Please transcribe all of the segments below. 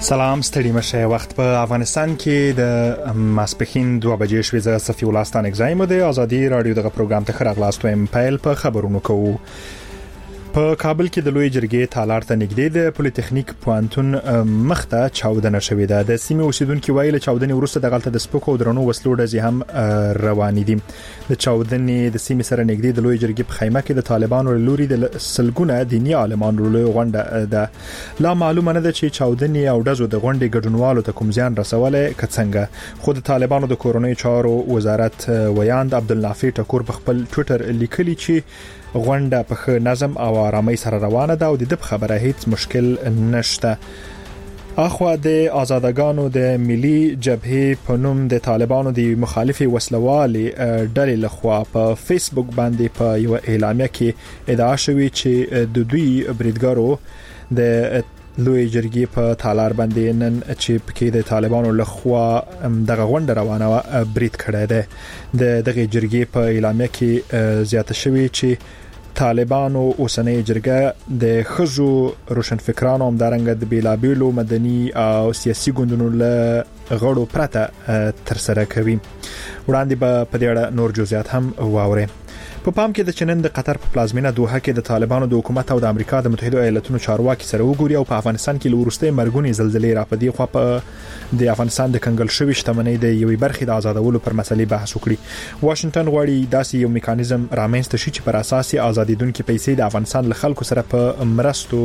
سلام ستړي مشه وخت په افغانستان کې د ماسپخین 2 بجې شوې ز صفي ولستان اگزایم د ازادي رادیو دغه پروګرام ته خراغلاست ویم پیل په خبرونو کوو. په کابل کې د لوی جرګې تالار ته نږدې د پولیټیکنیک پوهنتون مخته چاودنه شوې ده. د سیمې اوسیدونکو ویل چاودنې وروسته د غلطه د سپوکو او درنو وسلو ډزې هم روان دي. د چاودنې د سیمې سره نږدې د لوی جرګې په خیمه کې د طالبانو لوري د سلګونه دینی عالمانو له غونډه ده. لا معلومه نه ده چې چاودنې او ډزو د غونډې ګډونوالو ته کوم زیان رسوله کڅنګه. خو د طالبانو د کورونی چارو وزارت ویاند عبدالنافع ټکور په خپل ټوئیټر لیکلی چې غونډه په نظم او آرامۍ سره روانه ده او د خبره هیڅ مشکل نشته. اخوا د آزادګانو د ملي جبهې په نوم د طالبانو د مخالفي وسلوالي ډلې لخوا په فیسبوک باندې په یو اعلامیه کې ادعا شوې چې د دوی بریدګرو د لوی جرګې په تالار باندې نن چې پکې د طالبانو لخوا دغه غونډه روانه برید کړی ده. د دغه جرګې په اعلامیه کې زیاته شوې چې طالبانو اوسنۍ جرګه د خزو روشنفکرانو همدارنګه د بیلابیلو مدني او سیاسي ګوندونو له غړو پرته تر سره کوي. وړاندې به په دې اړه نور جزئیات هم واوري. په پام کې د چنن د قطر په پلازمینه دوحه کې د طالبانو د حکومت او د امریکا د متحده ایالاتونو چارواکي سره وګوري او په افغانستان کې لورسته مرګونی زلزلې راپدې خو په د افغانستان د کنګل شوی شتمنۍ د یوې برخې د آزادولو پر مسلې بحث وکړي. واشنگټن غواړي داسې یو میکانیزم رامنځته شي چې پر اساس آزادیدونکو پیسې د افغانستان له خلکو سره په مرستو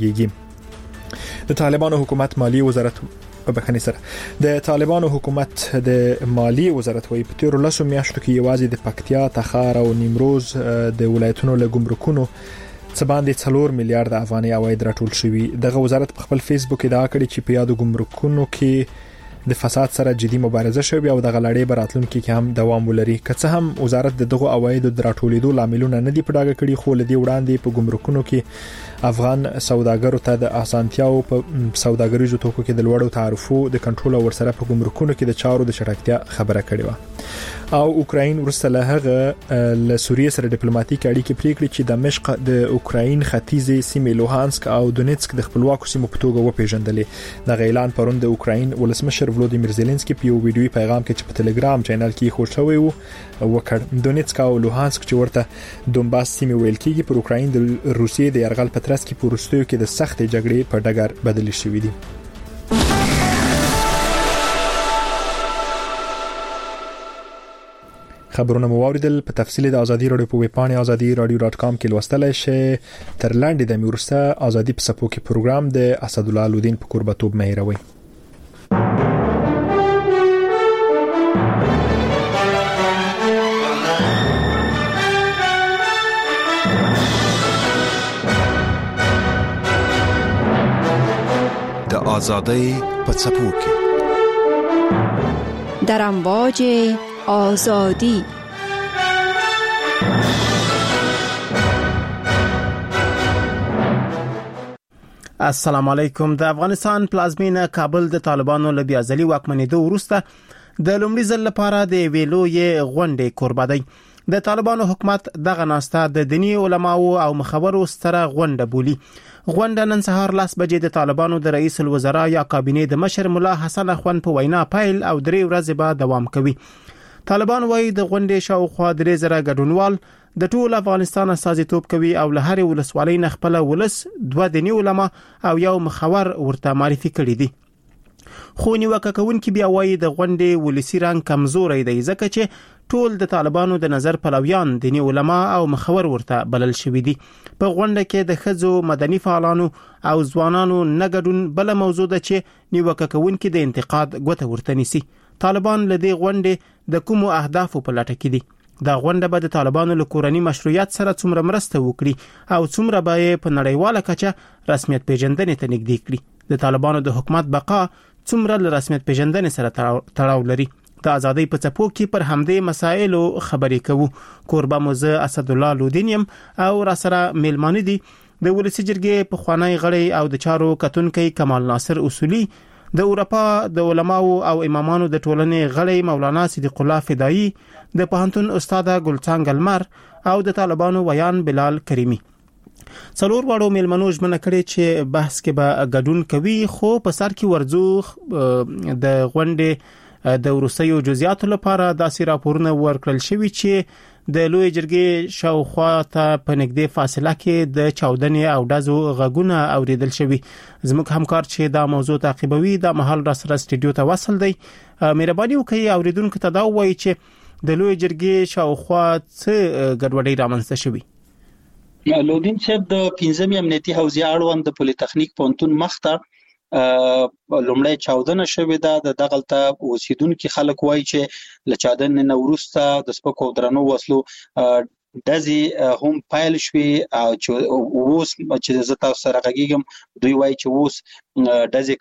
ولګيږي. د طالبانو حکومت مالی وزارت په بخښنې سره د طالبانو حکومت د مالی وزارت وایي په تیر 10 میاشتو کې یوازې د پکتیا، تخار او نیمروز د ولایتونو له ګمرکونو څه باندې 4 میلیارډ افغاني عواید راټول شوي. دغه وزارت په خپل فیسبوک ادعا کړې چې په یادو ګمرکونو کې د فساد سره جدي مبارزه شوې او د غلړې براتلونکو کې هم دوام ولري. که څه هم وزارت دغه عواید د راټولېدو لاملونه نه دی پډاګه کړي خو لدی وړاندې په ګمرکونو کې افغان سوداګرو ته د اسانتیاو په سوداګریزو توکو کې د لوړو تعرفو د کنټرول او ورسره په ګمرکونو کې د چارو د چټکتیا خبره کړې و. او اوکراین ورسته له هغه له سوریه سره ډیپلوماټیک اړیکې پریکړې چې دمشق د اوکراین ختیځې سیمې لوهانسک او دونیتسک د خپلواکو سیمو په توګه وپیژندلې. د اعلان پروند د اوکراین ولسمشر ولودیمیر زيلنسکي په یو ویډیوي پیغام کې چې په ټلګرام چینل کې خور شوی وو وکړ. دونیتسک او لوهانسک چې ورته دونباس سیمې ویل کېږي پر اوکراین د روسیې د يرغل پترس کې په وروستیو کې د سخت جګړې په ډګر بدل شوې دي. خبرونه مو واوریدل. په تفصیل د ازادي رادیو په ویب پاڼه azadi.radio.com کې لوستلای شئ. تر لاندې د میورسته ازادي په سپو کې پروګرام د اسد الله لودین په قربتوب مهیروي. د ازادۍ په سپو کې در امواج آزادی. السلام علیکم. د افغانستان پلازمینه کابل د طالبانو له بیا ځلي واکمنېدو وروسته د لومړي ځل لپاره د ویلوې غونډې کوربه دی. د طالبانو حکومت دغه ناسته د دینی علماو او مخورو ستره غونډه بولی. غونډه نن سهار 10 بجې د طالبانو د رئیس الوزرا یا کابینې د مشر مولا حسن اخوان په وینا پیل او 3 ورځې به دوام کوي. طالبان وايي د غونډې شاوخوا 3000 ګډونوال د ټول افغانستان استازیتوب کوي او له هر ولسوالۍ نه خپل ولس 2 دینی علما او یو مخور ورته معرفي کړي دي. خو نیوکه کوونکي بیا وايي د غونډې ولسی رنګ کمزوري دی ځکه چې ټول د طالبانو د نظر پلویان دینی علما او مخور ورته بلل شوی دي. په غونډه کې د خزو مدني فعالانو او ځوانانو نګډون بل موضوع ده چې نیوکه کوونکي د انتقاد غوته ورته نيسي. طالبان له دې غونډې د کومو اهدافو په لټه کې دي. دا غونډه به د طالبانو له کورنۍ مشروعیت سره څومره مرسته وکړي او څومره به په نړیواله کچه رسمیت پیژندنې ته نږدې کړي. د طالبانو د حکومت بقا څومره له رسمیت پیژندنې سره تړاو لري. د ازادۍ په څپو کې پر همدې مسایلو خبرې کوو. کوربه موزه اسد الله لودینیم او را سره میلمانه دي د ولسی جرګې په خوانی غړي او د چارو کتونکي کمال ناصر اصولي، د اروپا د علماو او امامانو د ټولنې غړي مولانا صدیق الله فدایی، د پوهنتون استاد ګلڅنګ المر او د طالبانو ویان بلال کریمی. څلور واړو میلمنو ژمنه کړې چې بحث کې به ګډون کوي، خو په سر کې ورځو د غونډې د وروستیو جزئیاتو لپاره داسې راپورونه ورکړل شوي چې د لوی جرګې شاوخوا ته په نږدې فاصله کې د چاودنې او ډزو غږونه اوریدل شوي. زموږ همکار چې دا موضوع تعقیبوي د مهال را سره سټډیو ته وصل دی. مهرباني وکړئ اوریدونکو ته دا وایي چې د لوی جرګې شاوخوا څه ګډوډي رامنځته شوي. لودین صاحب د 15 امنیتي حوزې اړوند د پولی تخنیک پونتون مخته لومړی چاودنه شوې ده. د دغلطه اوسیدونکو خلک وایي چې له چاودنې نه وروسته د سپکو درنو وسلو ډزې هم پایل شوې او چې اوس چې زه تاسو سره غږیږم دوی وایي چې اوس ډزې